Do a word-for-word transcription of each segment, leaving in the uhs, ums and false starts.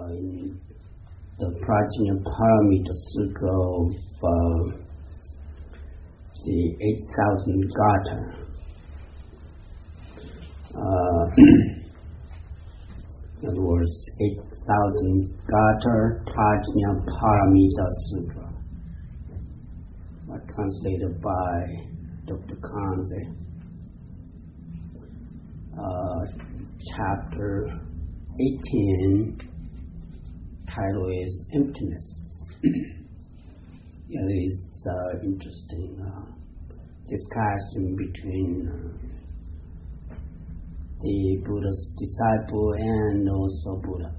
uh, in the Prajnaparamita Sutra of uh, the eight thousand Gatha. Uh, in other words, eight thousand Gatha Prajnaparamita Sutra, uh, translated by Doctor Kanze. Uh, chapter eighteen, title is Emptiness. Yeah, there is uh, interesting uh, discussion between uh, the Buddha's disciple and also Buddha.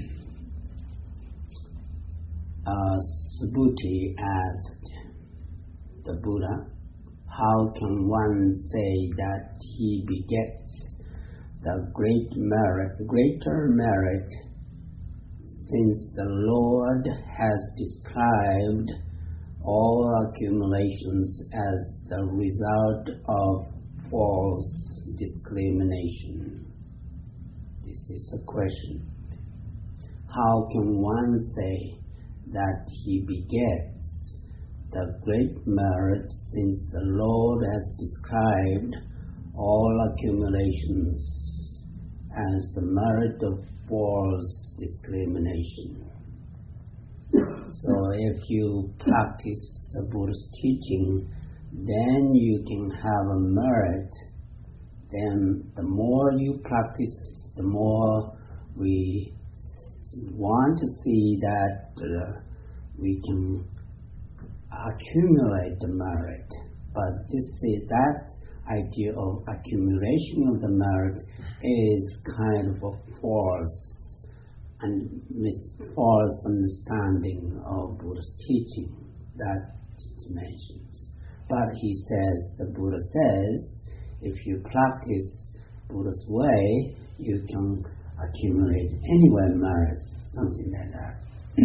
uh, Subhuti asked the Buddha, how can one say that he begets the great merit, greater merit, since the Lord has described all accumulations as the result of false discrimination? This is a question. How can one say that he begets the great merit, since the Lord has described all accumulations as the merit of false discrimination? So if you practice the Buddha's teaching, then you can have a merit. Then the more you practice, the more we want to see that uh, we can accumulate the merit. But this is that idea of accumulation of the merit is kind of a false and mis- false understanding of Buddha's teaching that it mentions. But he says, the Buddha says, if you practice Buddha's way, you can accumulate anywhere merit, something like that.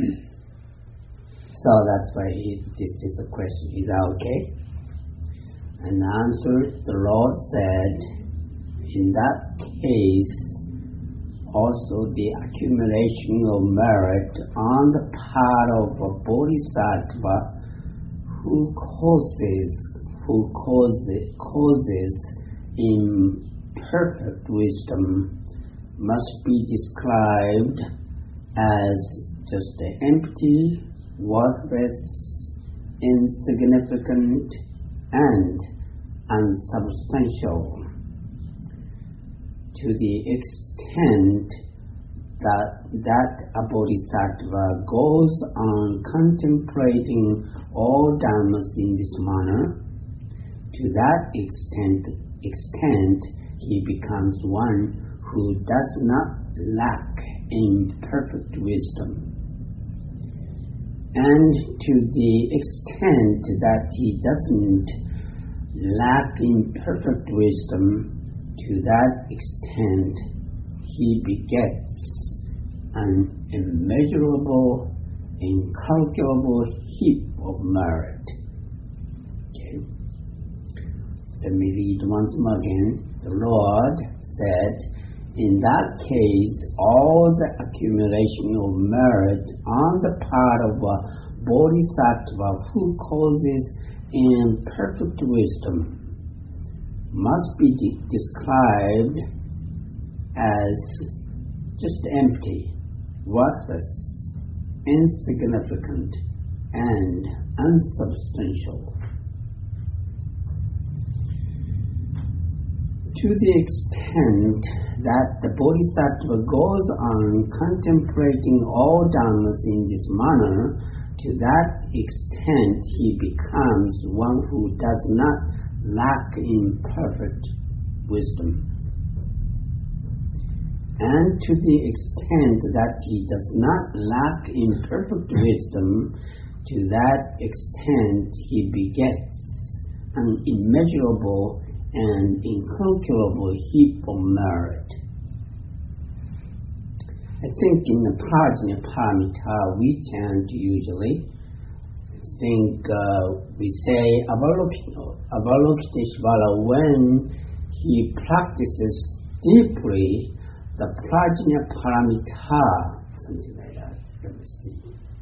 So that's why he, this is a question. Is that okay? And answer, the Lord said, in that case, also the accumulation of merit on the part of a bodhisattva who causes, who causes, causes imperfect wisdom must be described as just empty, worthless, insignificant, and unsubstantial. To the extent that, that a bodhisattva goes on contemplating all dharmas in this manner, to that extent, extent he becomes one who does not lack in perfect wisdom. And to the extent that he doesn't lack in perfect wisdom, to that extent he begets an immeasurable, incalculable heap of merit. Okay. Let me read once more again. The Lord said, in that case, all the accumulation of merit on the part of a bodhisattva who causes imperfect wisdom must be de- described as just empty, worthless, insignificant, and unsubstantial. To the extent that the bodhisattva goes on contemplating all dharmas in this manner, to that extent he becomes one who does not lack in perfect wisdom. And to the extent that he does not lack in perfect wisdom, to that extent he begets an immeasurable and incalculable heap of merit. I think in the Prajnaparamita we tend to usually think, uh, we say Avalokiteshvara when he practices deeply the Prajnaparamita something like that. Let me see.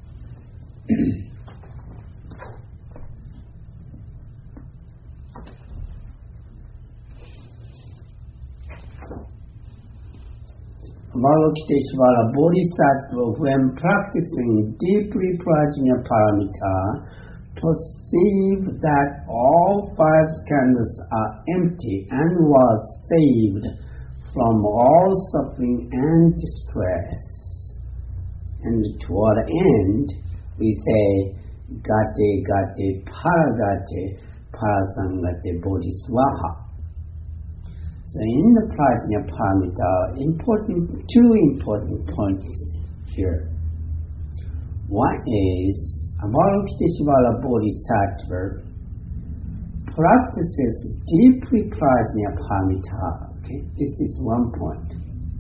Avalokiteshvara Bodhisattva, when practicing deeply Prajnaparamita, perceived that all five skandhas are empty and was saved from all suffering and distress. And toward the end, we say, Gate Gate Paragate Parasangate Bodhisvaha. So in the Prajnaparamita, important, two important points here. One is, Avalokiteshvara Bodhisattva practices deeply Prajnaparamita. Okay, this is one point.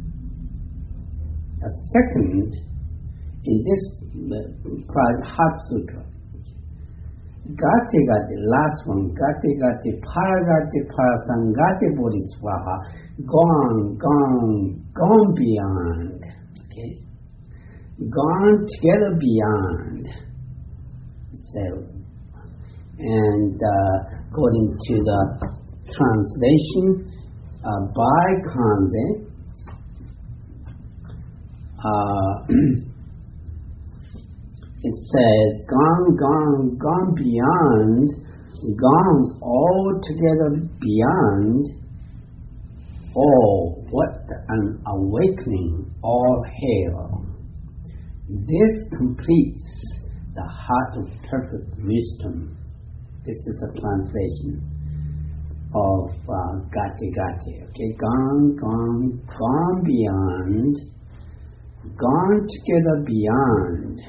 A second, in this uh, Heart Sutra, Gate Gate, last one, Gate Gate Paragate Parasangate Bodhisvaha, gone, gone, gone beyond. Okay, gone together beyond. So, and uh, according to the translation uh, by Kanze, uh, it says, gone, gone, gone beyond, gone altogether beyond. Oh, what an awakening, all hail. This completes the heart of perfect wisdom. This is a translation of uh, Gate Gate. Okay, gone, gone, gone beyond, gone together beyond.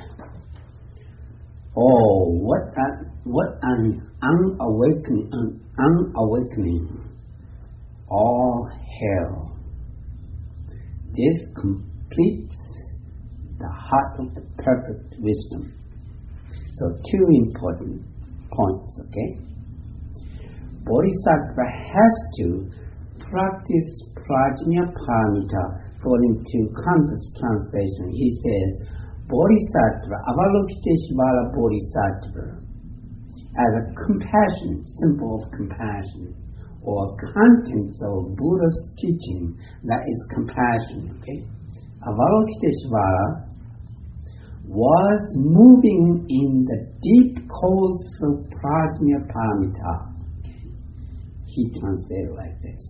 Oh, what a, what an unawakening, an unawakening, all hell. This completes the heart of the perfect wisdom. So two important points, okay? Bodhisattva has to practice Prajnaparamita. According to Kanze's translation, he says, Bodhisattva, Avalokiteshvara Bodhisattva, as a compassion, symbol of compassion, or contents of Buddha's teaching, that is compassion, okay? Avalokiteshvara was moving in the deep course of Prajnaparamita. Okay? He translated like this.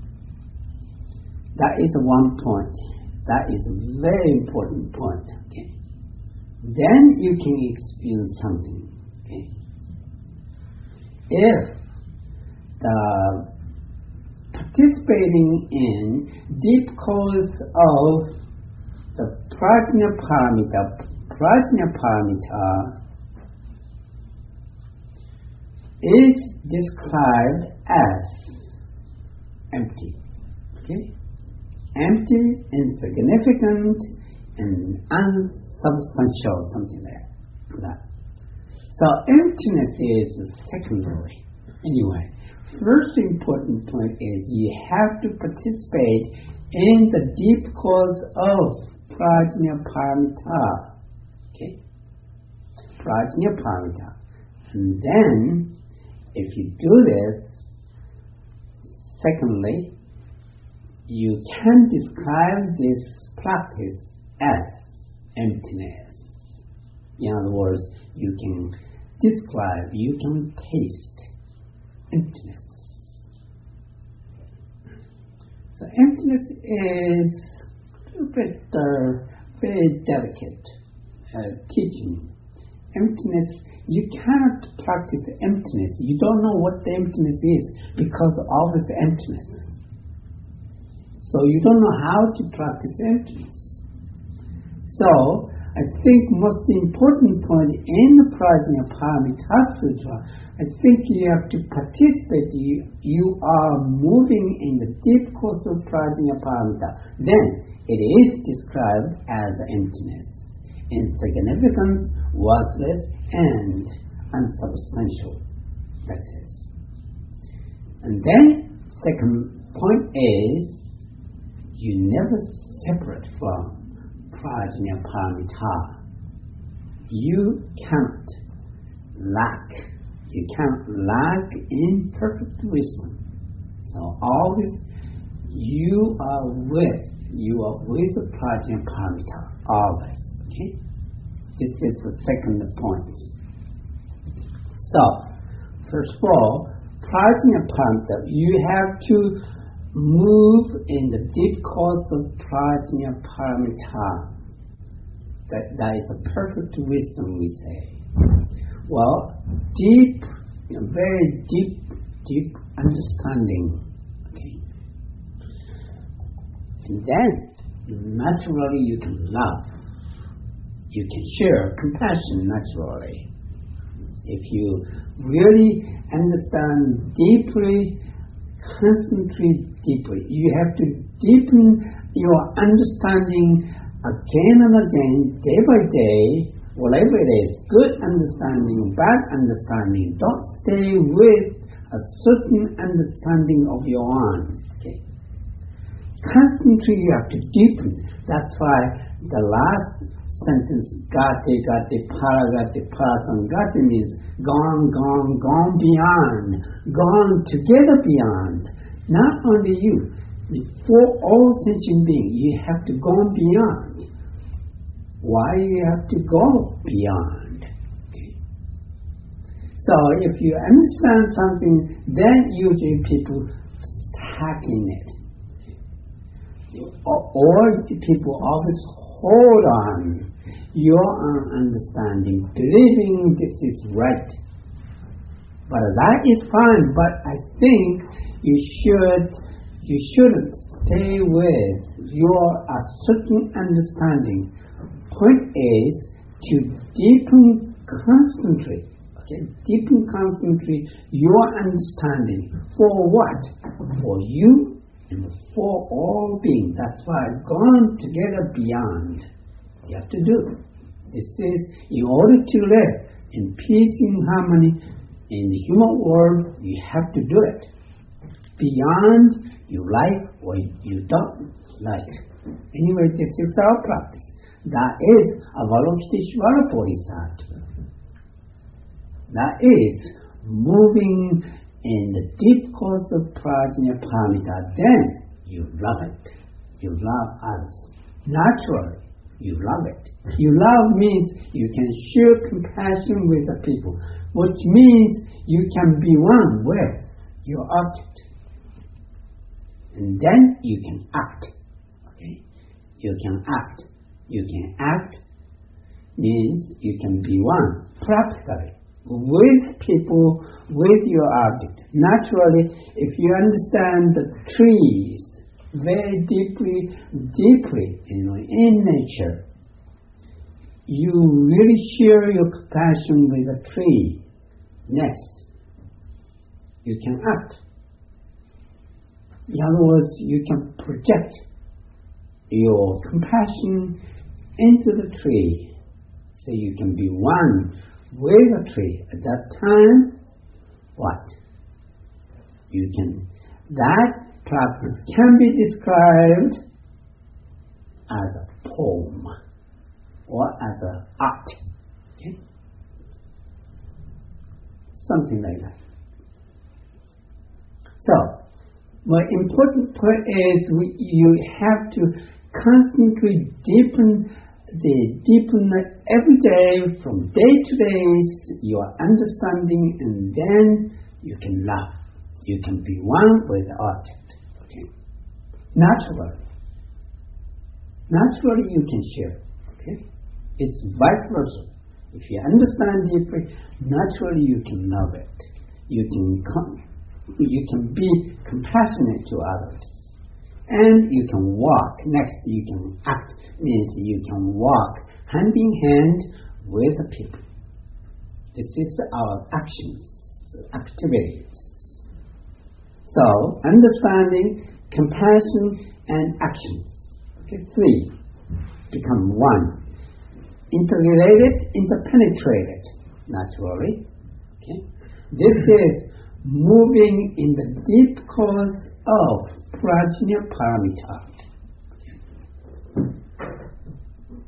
That is one point. That is a very important point. Okay? Then you can experience something. Okay? If the participating in deep course of the Prajnaparamita, Prajnaparamita is described as empty. Okay? Empty, insignificant, and unsubstantial, something like that. So emptiness is secondary. Anyway, first important point is you have to participate in the deep cause of Prajnaparamita. Okay? Prajnaparamita. And then, if you do this, secondly, you can describe this practice as emptiness. In other words, you can describe, you can taste emptiness. So emptiness is a bit uh, very delicate uh, teaching. Emptiness, you cannot practice emptiness. You don't know what the emptiness is because of this emptiness. So you don't know how to practice emptiness. So I think most important point in the Prajnaparamita Sutra, I think you have to participate. You, you are moving in the deep course of Prajnaparamita. Then it is described as emptiness, insignificant, worthless, and unsubstantial. That's it. And then second point is you never separate from prajna paramita. You cannot lack. You cannot lack in perfect wisdom. So always you are with, you are with the prajna paramita, always. Okay? This is the second point. So, first of all, prajna paramita, you have to move in the deep course of prajna paramita. That, that is a perfect wisdom, we say. Well, deep, you know, very deep, deep understanding. Okay. And then, naturally you can love. You can share compassion naturally. If you really understand deeply, concentrate deeply, you have to deepen your understanding again and again, day by day, whatever it is, good understanding, bad understanding. Don't stay with a certain understanding of your own. Okay? Constantly you have to deepen. That's why the last sentence, gate, gate, paragate, parasangate, means gone, gone, gone beyond, gone together beyond. Not only you, for all sentient beings, you have to go beyond. Why you have to go beyond? Okay. So if you understand something, then usually people stuck in it. Or, or people always hold on your own understanding, believing this is right. But that is fine, but I think you should you shouldn't stay with your a certain understanding. Point is to deepen constantly, okay, deepen constantly your understanding. For what? For you and for all beings. That's why gone together beyond. You have to do. This is in order to live in peace and harmony in the human world. You have to do it. Beyond you like or you don't like. Anyway, this is our practice. That is Avalokiteshvara Bodhisattva. That is moving in the deep course of prajna paramita. Then you love it. You love others. Naturally, you love it. You love means you can share compassion with the people, which means you can be one with your object. And then you can act. Okay? You can act. You can act means you can be one practically with people, with your object. Naturally, if you understand the trees very deeply, deeply, you know, in nature, you really share your compassion with the tree. Next, you can act. In other words, you can project your compassion into the tree, so you can be one with the tree. At that time, what? You can, that practice can be described as a poem or as an art. Okay? Something like that. So, the important point is we, you have to constantly deepen the deepen every day, from day to day, your understanding, and then you can love. You can be one with the object. Okay? Naturally. Naturally you can share. Okay? It's vice versa. If you understand deeply, naturally you can love it. You can come, you can be compassionate to others. And you can walk. Next, you can act. Means you can walk hand in hand with the people. This is our actions, activities. So, understanding, compassion, and actions. Okay, three. Become one. Interrelated, interpenetrated, naturally. Okay. This is moving in the deep course of prajna paramita.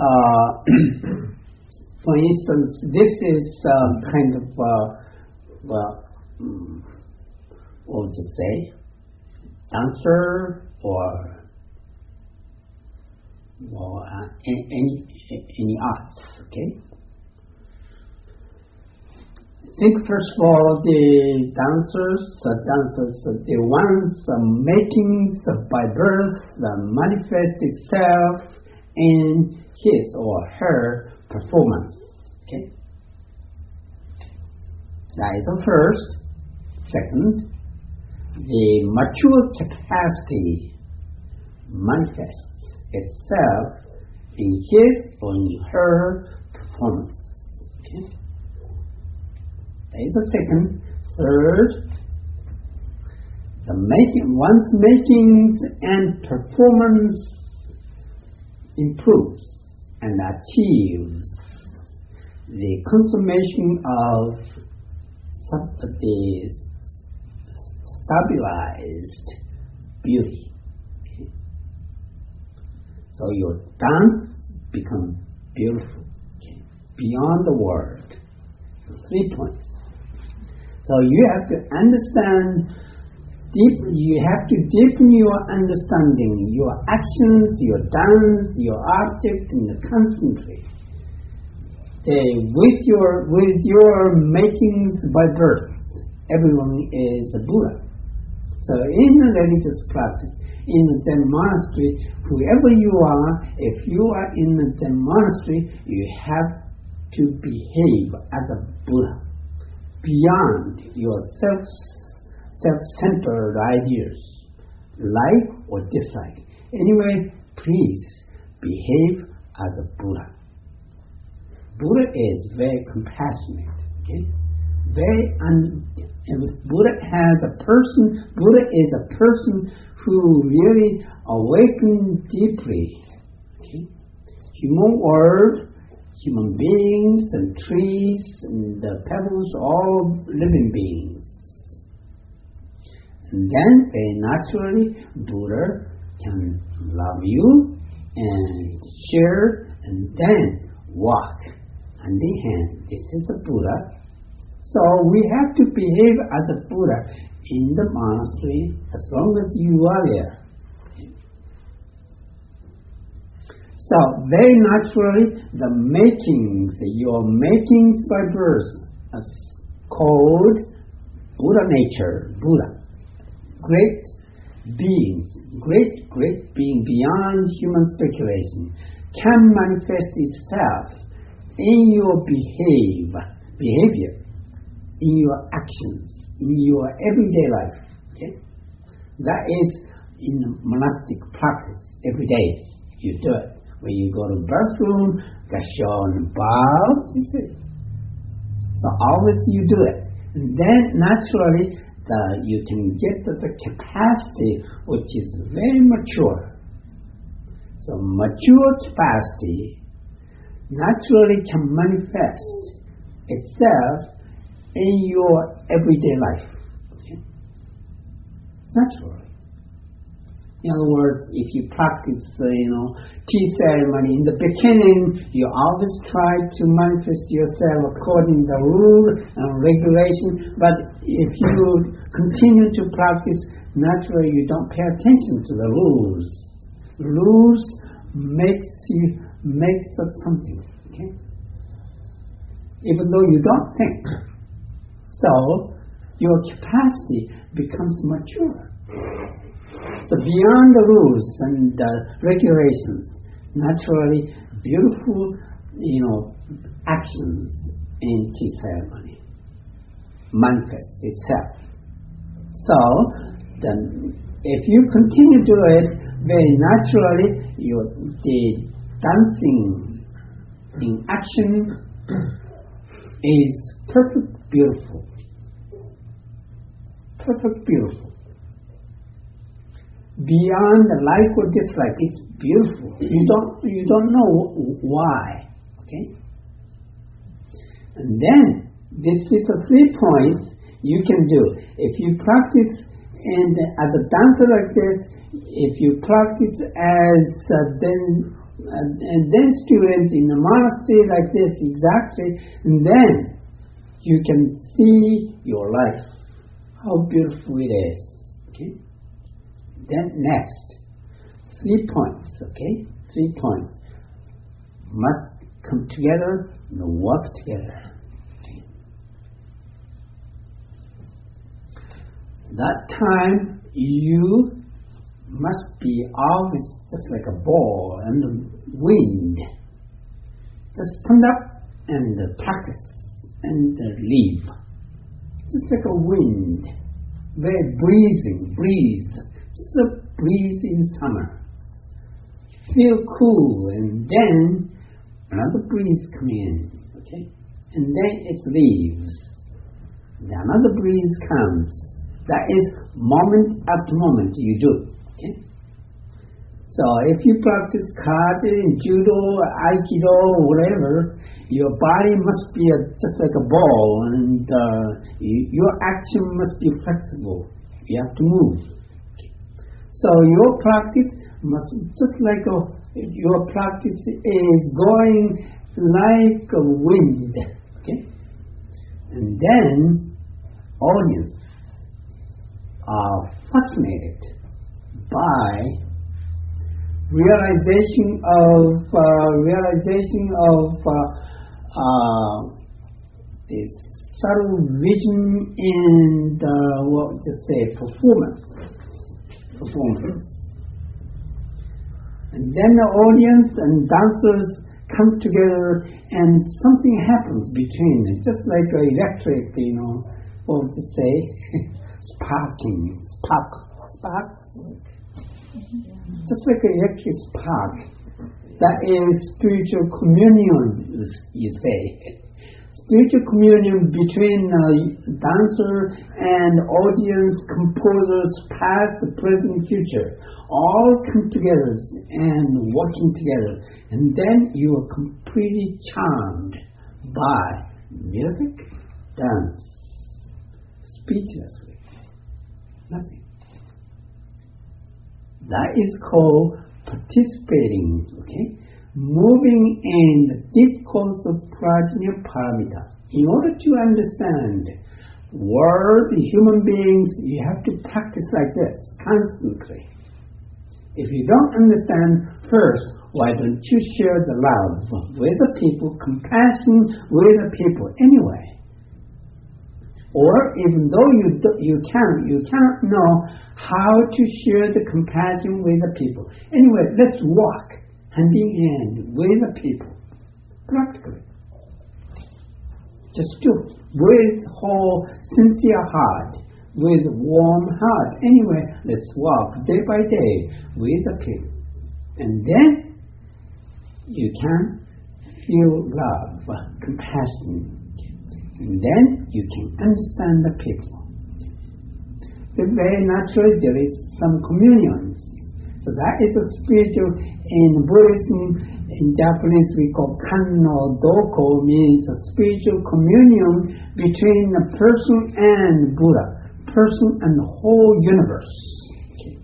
uh, for instance, this is uh, kind of, uh, well, what would you say, dancer or, or uh, any any art, okay? Think first of all the dancers, uh, dancers, uh, the ones uh, making uh, by birth uh, manifest itself in his or her performance. Okay, that is the first. Second, the mature capacity manifests itself in his or in her performance. Okay. That is the second. Third, the making, one's makings and performance improves and achieves the consummation of sub, the stabilized beauty. Okay. So your dance becomes beautiful, okay, beyond the word. So three points. So you have to understand deep. You have to deepen your understanding, your actions, your dance, your object, and concentrate. Uh, with your with your makings by birth, everyone is a Buddha. So in the religious practice, in the Zen monastery, whoever you are, if you are in the Zen monastery, you have to behave as a Buddha, beyond your self, self-centered ideas, like or dislike. Anyway, please behave as a Buddha. Buddha is very compassionate. Okay? Very un- Buddha has a person. Buddha is a person who really awakened deeply. Okay? Human world, human beings and trees and the pebbles, all living beings. And then, very naturally, Buddha can love you and share and then walk hand in hand. This is a Buddha. So we have to behave as a Buddha in the monastery as long as you are there. So very naturally, the makings, your makings by birth, is called Buddha nature, Buddha. Great beings, great, great being beyond human speculation, can manifest itself in your behave, behavior, in your actions, in your everyday life. Okay? That is in monastic practice. Every day you do it. When you go to the bathroom, gasho and bow, you see. So always you do it. And then naturally the, you can get to the capacity which is very mature. So mature capacity naturally can manifest itself in your everyday life. Okay? Naturally. In other words, if you practice, uh, you know, tea ceremony, in the beginning, you always try to manifest yourself according to the rule and regulation, but if you continue to practice, naturally you don't pay attention to the rules. Rules makes you, makes us something, okay? Even though you don't think. So, your capacity becomes mature. So beyond the rules and uh, regulations, naturally beautiful, you know, actions in tea ceremony manifest itself. So then, if you continue to do it very naturally, your the dancing in action is perfect, beautiful, perfect, beautiful. Beyond the like or dislike, it's beautiful. You don't you don't know why. Okay? And then this is a three points you can do. If you practice and as a dancer like this, if you practice as uh, then and, and then students in a monastery like this, exactly, and then you can see your life, how beautiful it is. Okay. Then next, three points. Okay, three points must come together and work together. Okay. That time you must be always just like a ball and the wind. Just stand up and uh, practice and uh, leave. Just like a wind, very breathing, breathe. Just a breeze in summer. Feel cool, and then another breeze come in, okay? And then it leaves. Then another breeze comes. That is moment after moment you do. Okay? So if you practice karate, judo, aikido, whatever, your body must be a, just like a ball, and uh, you, your action must be flexible. You have to move. Okay. So your practice must just like a, your practice is going like a wind. Okay, and then audience are fascinated by realization of uh, realization of uh, uh, this subtle vision in the what to say performance performance, and then the audience and dancers come together, and something happens between it, just like a electric, you know, what to say, sparking, spark, sparks. Just like an electric spark, that is spiritual communion, you say. Spiritual communion between uh, dancer and audience, composers, past, present, future, all come together and working together. And then you are completely charmed by music, dance, speechlessly, nothing. That is called participating, okay? Moving in the deep course of Prajnaparamita. In order to understand world, human beings, you have to practice like this, constantly. If you don't understand first, why don't you share the love with the people, compassion with the people anyway? Or even though you do, you can you cannot know how to share the compassion with the people. Anyway, let's walk hand in hand with the people, practically. Just do it with whole sincere heart, with warm heart. Anyway, let's walk day by day with the people, and then you can feel love, compassion. And then you can understand the people. So very naturally there is some communions. So that is a spiritual, in Buddhism, in Japanese we call kanno doko, means a spiritual communion between the person and Buddha, person and the whole universe. Okay.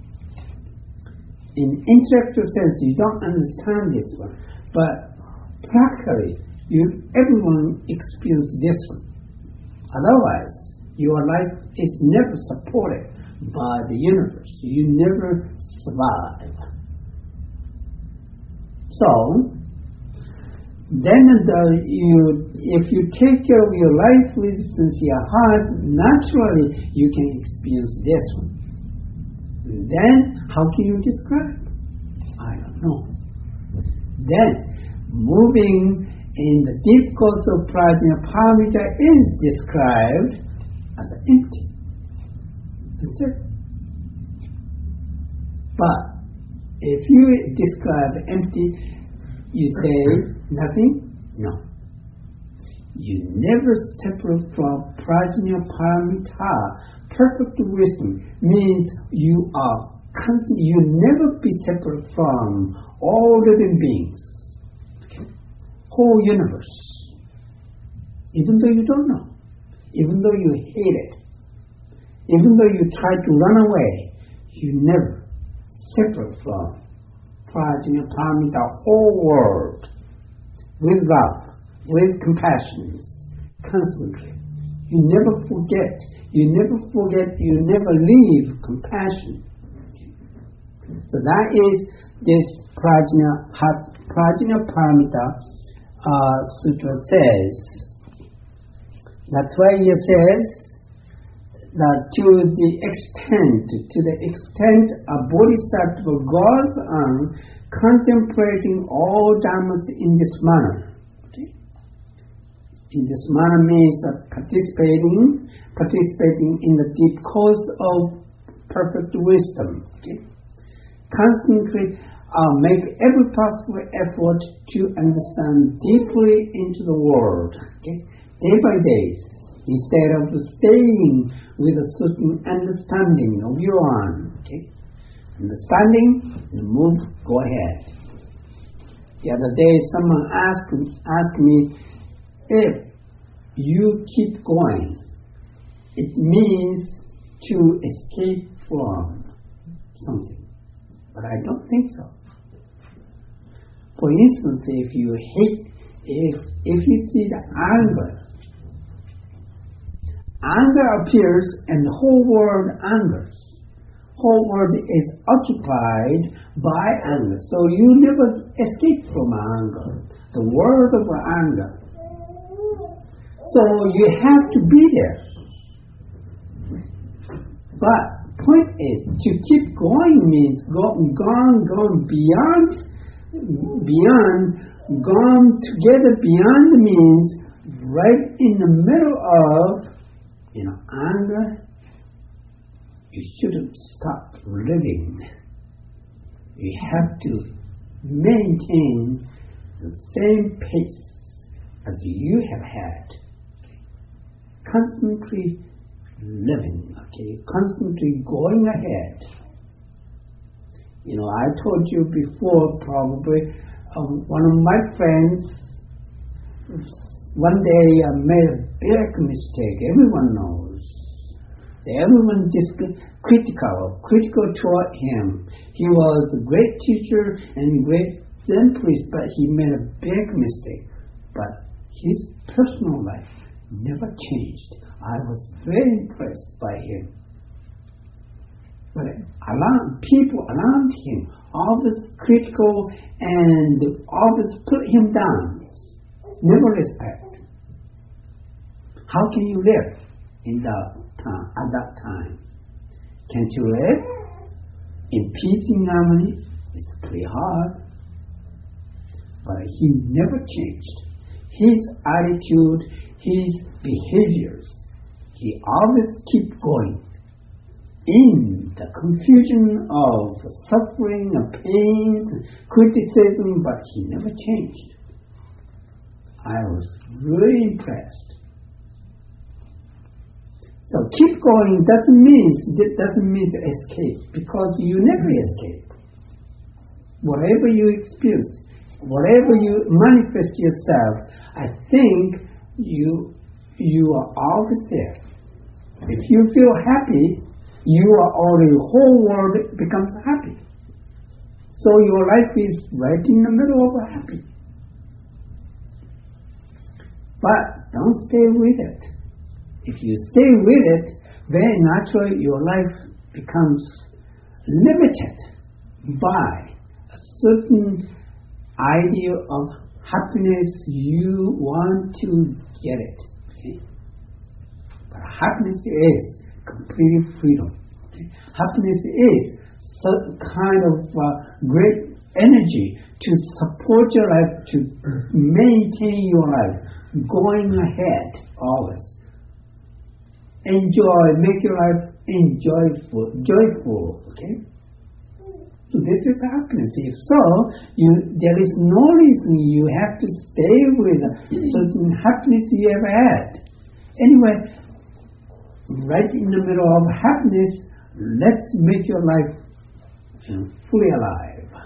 In intellectual sense you don't understand this one, but practically You, everyone experiences this one. Otherwise, your life is never supported by the universe. You never survive. So, then the, you, if you take care of your life with sincere heart, naturally you can experience this one. Then, how can you describe? I don't know. Then, moving in the deep course of Prajnaparamita is described as empty. That's it. But if you describe empty, you say nothing? No. You never separate from Prajnaparamita. Perfect wisdom means you are constant. You never be separate from all living beings. Whole universe, even though you don't know, even though you hate it, even though you try to run away, you never separate from Prajnaparamita whole world with love, with compassion, constantly. You never forget, you never forget, you never leave compassion. So that is this Prajna, Prajnaparamita uh, Sutra says. That's why it says that to the extent, to the extent a bodhisattva goes on contemplating all dhammas in this manner. Okay? In this manner means uh, participating, participating in the deep course of perfect wisdom. Okay? Constantly uh, make every possible effort to understand deeply into the world. Okay? Day by day, instead of staying with a certain understanding of your own. Okay? Understanding, and move, go ahead. The other day, someone asked, asked me, if you keep going, it means to escape from something. But I don't think so. For instance, if you hate, if, if you see the anger, anger appears and the whole world angers. Whole world is occupied by anger. So you never escape from anger. The world of anger. So you have to be there. But point is, to keep going means go, gone, gone beyond, beyond, gone together beyond means right in the middle of, you know, anger. You shouldn't stop living. You have to maintain the same pace as you have had. Okay? Constantly living, okay, constantly going ahead. You know, I told you before, probably, um, one of my friends, one day uh, made a big mistake. Everyone knows. Everyone is critical, critical toward him. He was a great teacher and great Zen priest, but he made a big mistake. But his personal life never changed. I was very impressed by him. But around, people around him always critical and always put him down. Never respect. How can you live in that time, at that time? Can't you live in peace and harmony? It's pretty hard. But he never changed. His attitude, his behaviors, he always keep going. In the confusion of suffering, of pains, criticism, but he never changed. I was really impressed. So keep going doesn't mean that doesn't mean escape, because you never escape. Whatever you experience, whatever you manifest yourself, I think you you are always there. If you feel happy, you are already, the whole world becomes happy. So your life is right in the middle of happy. But don't stay with it. If you stay with it, very naturally your life becomes limited by a certain idea of happiness. You want to get it. Okay? But happiness is complete freedom. Okay? Happiness is some kind of uh, great energy to support your life, to maintain your life, going ahead always. Enjoy, make your life enjoyable, joyful. Okay. So this is happiness. If so, you there is no reason you have to stay with a certain happiness you ever had. Anyway, right in the middle of happiness, let's make your life you know, fully alive.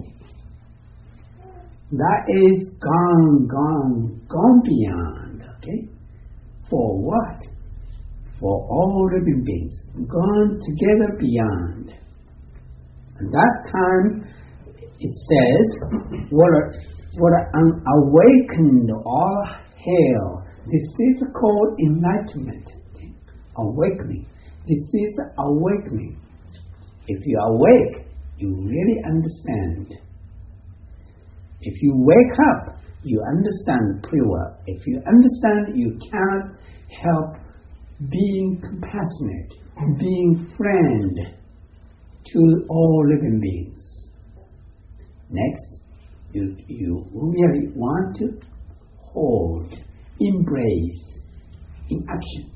That is gone, gone, gone beyond. Okay, for what? For all living beings, gone together beyond. At that time, it says, what a, what an awakened all hail. This is called enlightenment. Okay? Awakening. This is awakening. If you awake, you really understand. If you wake up, you understand pretty well. If you understand, you cannot help being compassionate, being friend to all living beings. Next, you, you really want to hold, embrace in action.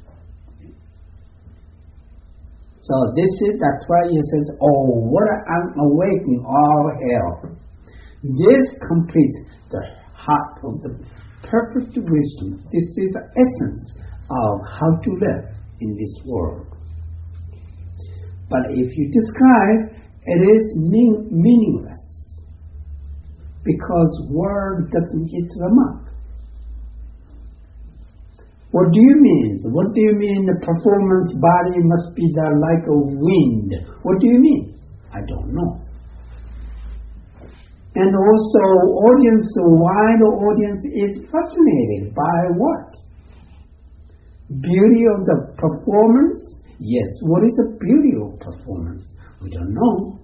So this is, that's why he says, oh, what an awakening all hell. This completes the heart of the perfect wisdom. This is the essence of how to live in this world. But if you describe, it is mean, meaningless because word doesn't hit the mark. What do you mean? What do you mean the performance body must be there like a wind? What do you mean? I don't know. And also, audience, why the audience is fascinated by what? Beauty of the performance? Yes, what is the beauty of performance? We don't know.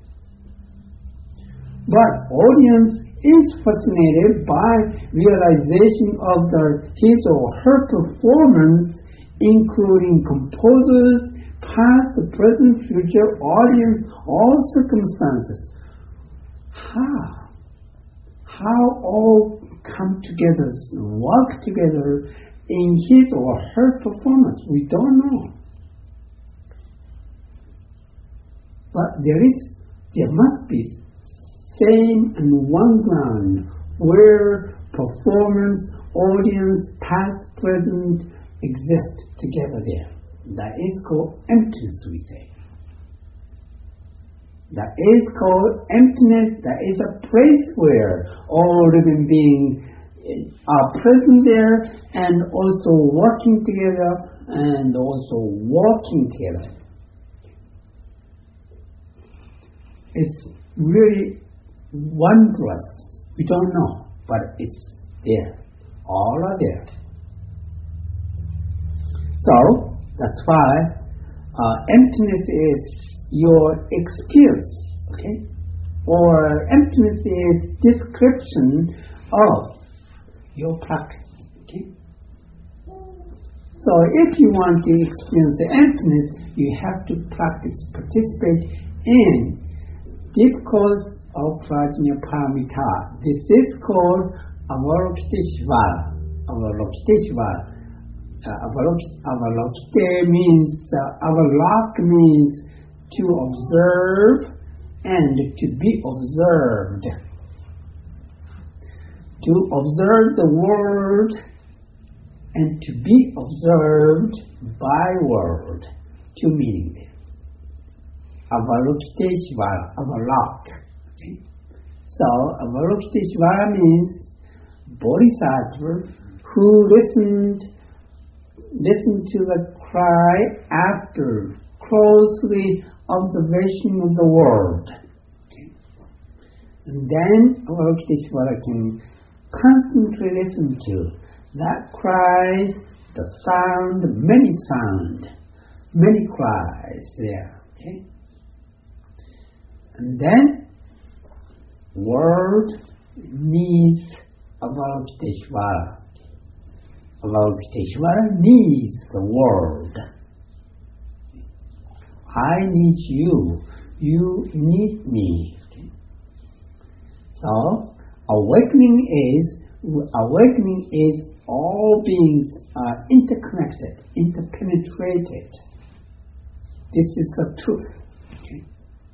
But audience is fascinated by realization of the, his or her performance, including composers, past, present, future, audience, all circumstances. How? How all come together, work together in his or her performance? We don't know. But there is, there must be same and one ground where performance, audience, past, present exist together there. That is called emptiness, we say. That is called emptiness. That is a place where all living beings are present there and also working together and also walking together. It's really wondrous. We don't know, but it's there. All are there. So that's why uh, emptiness is your experience, okay? Or emptiness is description of your practice, okay? So if you want to experience the emptiness, you have to practice, participate in deep course of Prajnaparamita. This is called Avalokiteshvara. Avalokiteshvara. Uh, Avalokite means, uh, avalok means to observe and to be observed. To observe the world and to be observed by world. Two meanings there. Avalokiteshvara, avalok. Okay. So Avalokiteshvara means Bodhisattva who listened listened to the cry after closely observation of the world. Okay. And then Avalokiteshvara can constantly listen to that cries, the sound, many sound, many cries there. Okay. And then world needs Avalokiteshvara. Avalokiteshvara needs the world. I need you. You need me. Okay. So awakening is awakening is all beings are interconnected, interpenetrated. This is the truth. Okay.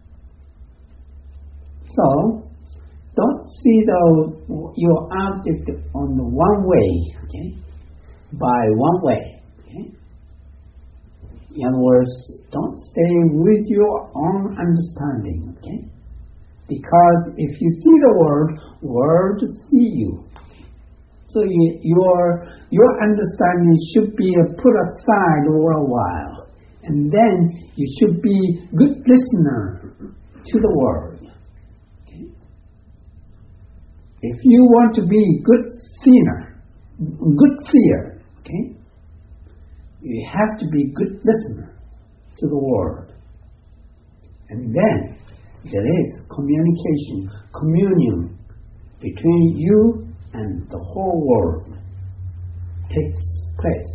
So don't see the your object on the one way, okay, by one way. Okay. In other words, don't stay with your own understanding, okay? Because if you see the world, world see you. So you, your your understanding should be put aside for a while, and then you should be good listener to the world. Okay? if you want to be good sinner, good seer, okay, you have to be good listener to the word. And then there is communication, communion between you and the whole world takes place.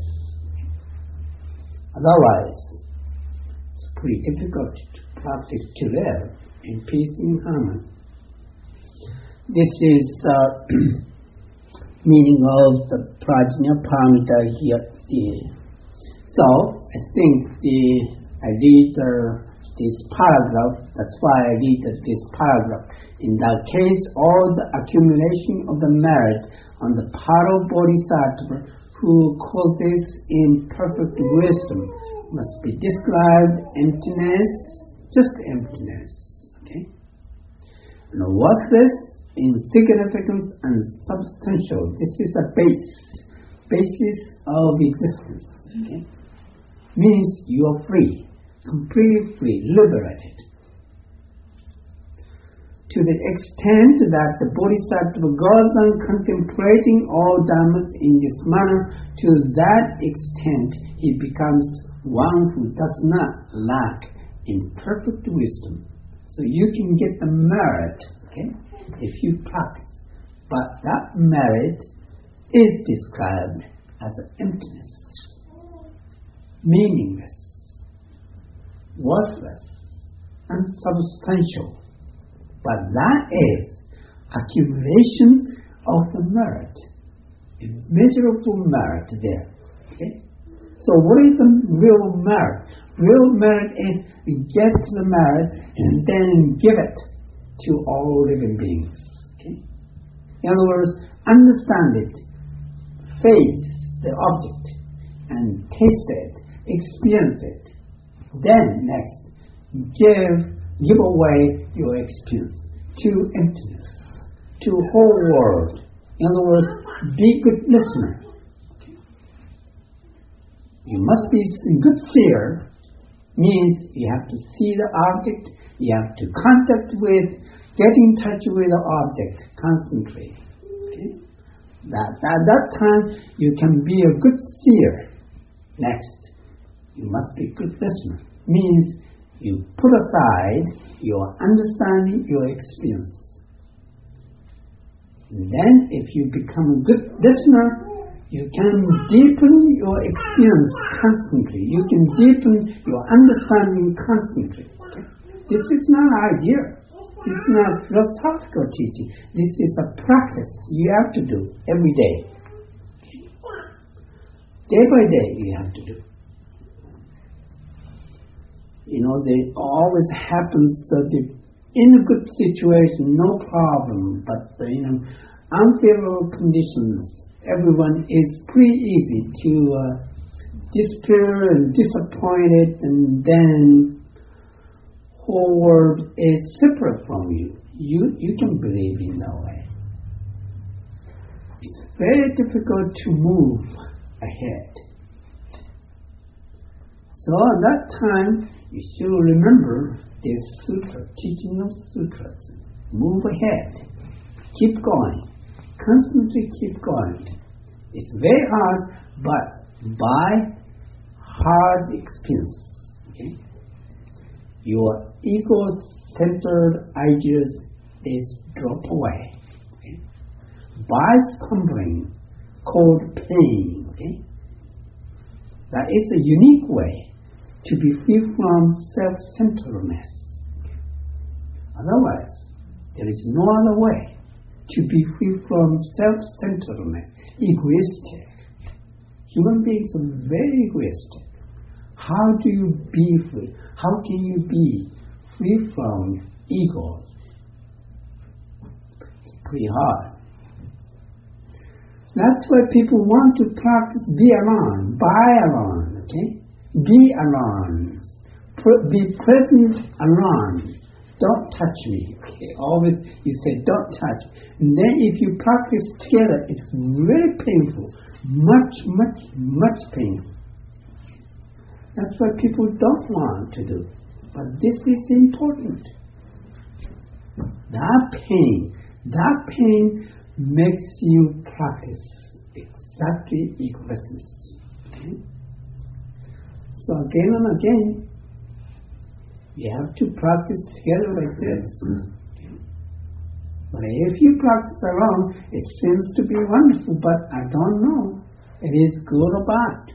Otherwise, it's pretty difficult to practice to live in peace and harmony. This is uh, meaning of the Prajnaparamita here. The, so I think the I read uh, this paragraph. That's why I read this paragraph. In that case, all the accumulation of the merit on the part of Bodhisattva who causes imperfect wisdom must be described emptiness, just emptiness. Okay? And worthless, insignificance, and substantial. This is a base, basis of existence. Okay? Means you are free, completely free, liberated. To the extent that the Bodhisattva goes on contemplating all dhammas in this manner, to that extent he becomes one who does not lack in perfect wisdom. So you can get the merit, okay, if you practice. But that merit is described as emptiness, meaningless, worthless, unsubstantial. But that is accumulation of the merit, immeasurable merit there. Okay? So what is the real merit? Real merit is you get the merit and then give it to all living beings. Okay? In other words, understand it, face the object, and taste it, experience it. Then next, give give away your experience to emptiness, to whole world. In other words, be good listener. Okay. You must be a good seer, means you have to see the object, you have to contact with, get in touch with the object constantly. Okay. That, at that time, you can be a good seer. Next, you must be good listener, means you put aside your understanding, your experience. And then if you become a good listener, you can deepen your experience constantly. You can deepen your understanding constantly. Okay? This is not an idea. This is not philosophical teaching. This is a practice you have to do every day. Day by day you have to do. You know, they always happens uh, the, in a good situation, no problem, but uh, you know, unfavorable conditions, everyone is pretty easy to uh, despair and disappointed, and then whole world is separate from you. You you can believe in that way. It's very difficult to move ahead. So at that time, you should remember this sutra, teaching of sutras. Move ahead. Keep going. Constantly keep going. It's very hard, but by hard experience, okay, your ego-centered ideas is drop away. Okay? By stumbling, called pain. Okay? That is a unique way to be free from self-centeredness. Otherwise, there is no other way to be free from self-centeredness, egoistic. Human beings are very egoistic. How do you be free? How can you be free from ego? It's pretty hard. That's why people want to practice be alone, by alone, okay? Be alone. Be present alone. Don't touch me. Okay? Always you say, don't touch. And then if you practice together, it's very painful. Much, much, much painful. That's what people don't want to do. But this is important. That pain, that pain makes you practice exactly egolessness. Okay? So again and again, you have to practice together like this. Okay? But if you practice alone, it seems to be wonderful, but I don't know it is good or bad.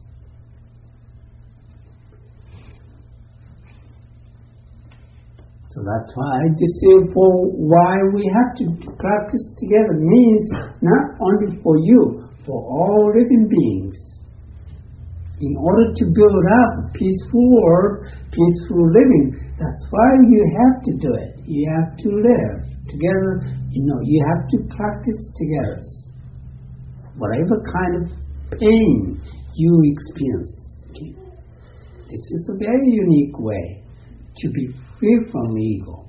So that's why this is for why we have to practice together. Means not only for you, for all living beings. In order to build up a peaceful world, peaceful living, that's why you have to do it. You have to live together. You know, you have to practice together. Whatever kind of pain you experience, okay? This is a very unique way to be free from ego.